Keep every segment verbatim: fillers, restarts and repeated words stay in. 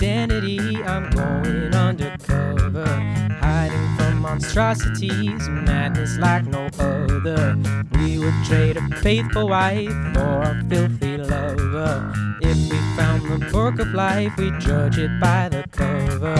identity. I'm going undercover, hiding from monstrosities, madness like no other. We would trade a faithful wife for a filthy lover. If we found the book of life, we'd judge it by the cover.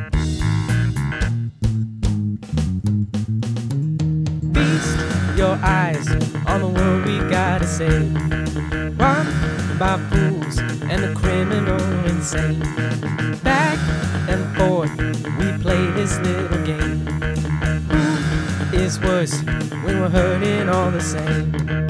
Feast your eyes on the world we gotta save. Run by fools and the criminal insane. Back and forth, we play this little game. Who is worse when we're hurting all the same?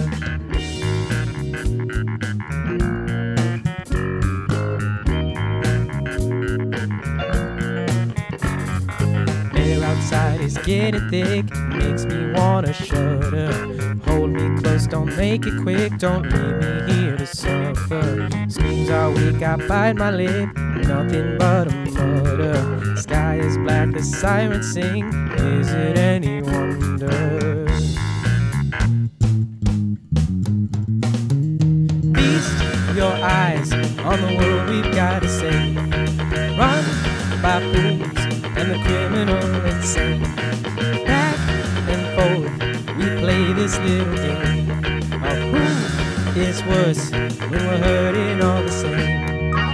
Air outside is getting thick, makes me wanna shudder. Hold me close, don't make it quick, don't leave me here to suffer. Screams are weak, I bite my lip, nothing but a mutter. Sky is black, the sirens sing, is it any wonder? Feast your eyes on the world we've gotta save. Run by fools and the criminal insane. Back and forth, we play this little game of who is worse when we're hurting all the same.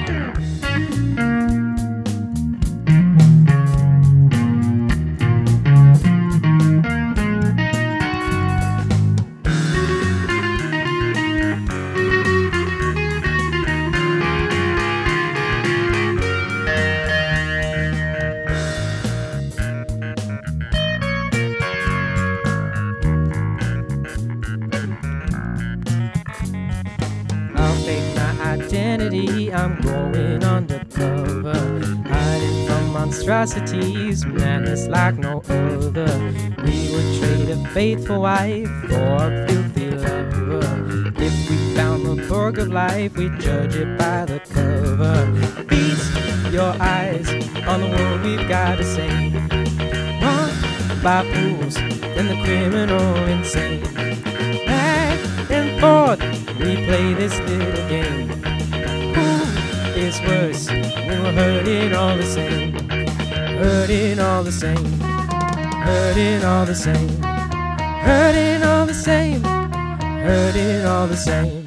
I'll fake my identity, I'm going undercover, hiding from monstrosities, madness like no other. We would trade a faithful wife for a filthy lover. If we found the book of life, we'd judge it by the cover. Feast your eyes on the world we've gotta save. Run by fools and the criminal insane. Back and forth, we play this little game. Who is worse when we're hurting all the same? Hurting all the same. Hurting all the same. Hurting all the same. Hurting all the same.